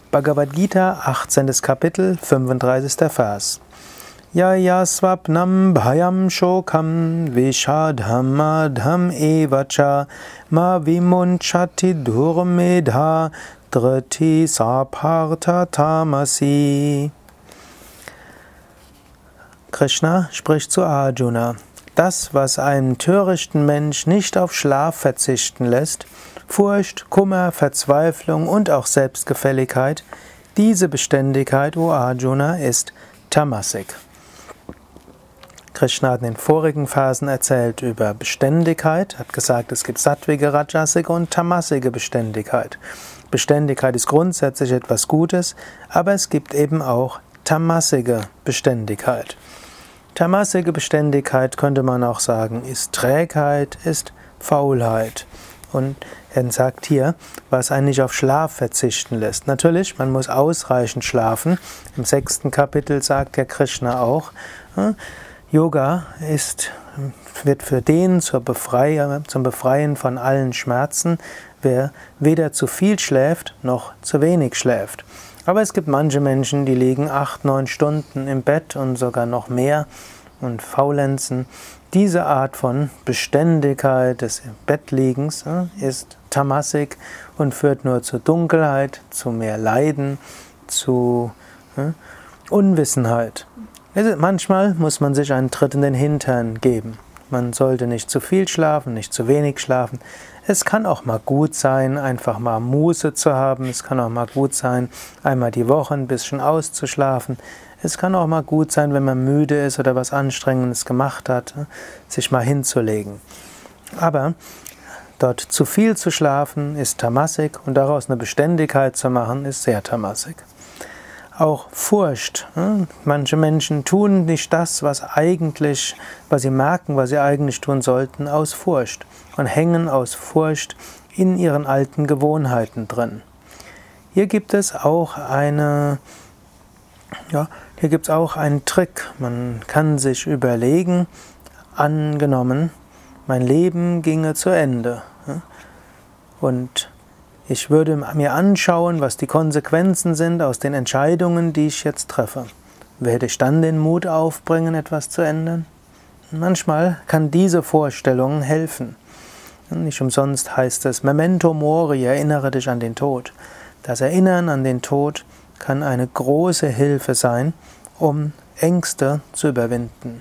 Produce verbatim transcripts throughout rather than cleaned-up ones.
Bhagavad Gita, achtzehntes Kapitel, fünfunddreißigster Vers. Yaya swapnam bhayam shokam vishadham madham evacha ma vimunchati durmedha driti sapartha tamasi. Krishna spricht zu Arjuna: Das, was einen törichten Mensch nicht auf Schlaf verzichten lässt, Furcht, Kummer, Verzweiflung und auch Selbstgefälligkeit, diese Beständigkeit, o Arjuna, ist Tamasik. Krishna hat in den vorigen Versen erzählt über Beständigkeit, hat gesagt, es gibt sattvige, rajasige und tamasige Beständigkeit. Beständigkeit ist grundsätzlich etwas Gutes, aber es gibt eben auch tamasige Beständigkeit. Tamasige Beständigkeit, könnte man auch sagen, ist Trägheit, ist Faulheit. Und er sagt hier, was einen nicht auf Schlaf verzichten lässt. Natürlich, man muss ausreichend schlafen. Im sechsten Kapitel sagt Herr Krishna auch, Yoga ist, wird für den zur Befreiung, zum Befreien von allen Schmerzen, wer weder zu viel schläft, noch zu wenig schläft. Aber es gibt manche Menschen, die liegen acht, neun Stunden im Bett und sogar noch mehr und faulenzen. Diese Art von Beständigkeit des Bettliegens ist Tamasik und führt nur zu Dunkelheit, zu mehr Leiden, zu Unwissenheit. Manchmal muss man sich einen Tritt in den Hintern geben. Man sollte nicht zu viel schlafen, nicht zu wenig schlafen. Es kann auch mal gut sein, einfach mal Muße zu haben. Es kann auch mal gut sein, einmal die Woche ein bisschen auszuschlafen. Es kann auch mal gut sein, wenn man müde ist oder was Anstrengendes gemacht hat, sich mal hinzulegen. Aber dort zu viel zu schlafen ist Tamasik und daraus eine Beständigkeit zu machen ist sehr Tamasik. Auch Furcht. Manche Menschen tun nicht das, was eigentlich, was sie merken, was sie eigentlich tun sollten, aus Furcht und hängen aus Furcht in ihren alten Gewohnheiten drin. Hier gibt es auch eine, ja, hier gibt es auch einen Trick. Man kann sich überlegen, angenommen, mein Leben ginge zu Ende und ich würde mir anschauen, was die Konsequenzen sind aus den Entscheidungen, die ich jetzt treffe. Werde ich dann den Mut aufbringen, etwas zu ändern? Manchmal kann diese Vorstellung helfen. Nicht umsonst heißt es Memento Mori, erinnere dich an den Tod. Das Erinnern an den Tod kann eine große Hilfe sein, um Ängste zu überwinden.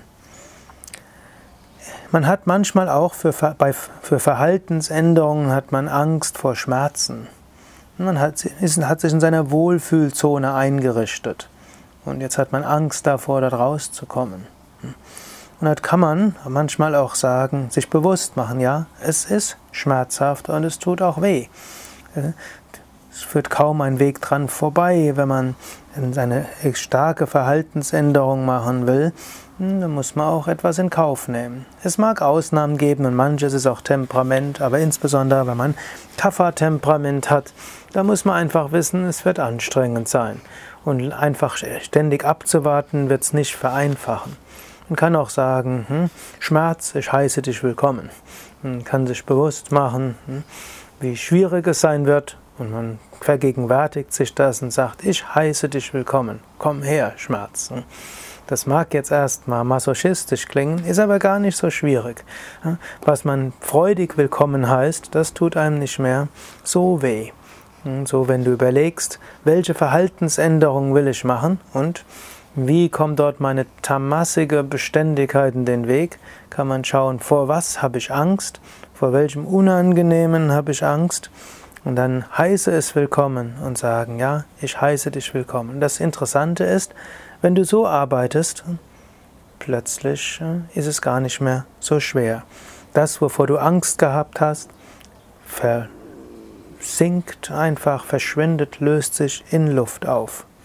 Man hat manchmal auch für, bei, für Verhaltensänderungen hat man Angst vor Schmerzen. Man hat, ist, hat sich in seiner Wohlfühlzone eingerichtet. Und jetzt hat man Angst davor, da rauszukommen. Und dann kann man manchmal auch sagen, sich bewusst machen, ja, es ist schmerzhaft und es tut auch weh. Es führt kaum ein Weg dran vorbei, wenn man eine starke Verhaltensänderung machen will. Da muss man auch etwas in Kauf nehmen. Es mag Ausnahmen geben und manches ist auch Temperament, aber insbesondere wenn man Kapha-Temperament hat, da muss man einfach wissen, es wird anstrengend sein. Und einfach ständig abzuwarten, wird es nicht vereinfachen. Man kann auch sagen, hm, Schmerz, ich heiße dich willkommen. Man kann sich bewusst machen, hm, wie schwierig es sein wird. Und man vergegenwärtigt sich das und sagt, ich heiße dich willkommen. Komm her, Schmerz. Das mag jetzt erstmal masochistisch klingen, ist aber gar nicht so schwierig. Was man freudig willkommen heißt, das tut einem nicht mehr so weh. So, wenn du überlegst, welche Verhaltensänderungen will ich machen und wie kommt dort meine tamasige Beständigkeit in den Weg, kann man schauen, vor was habe ich Angst, vor welchem Unangenehmen habe ich Angst. Und dann heiße es willkommen und sagen, ja, ich heiße dich willkommen. Das Interessante ist, wenn du so arbeitest, plötzlich ist es gar nicht mehr so schwer. Das, wovor du Angst gehabt hast, versinkt einfach, verschwindet, löst sich in Luft auf.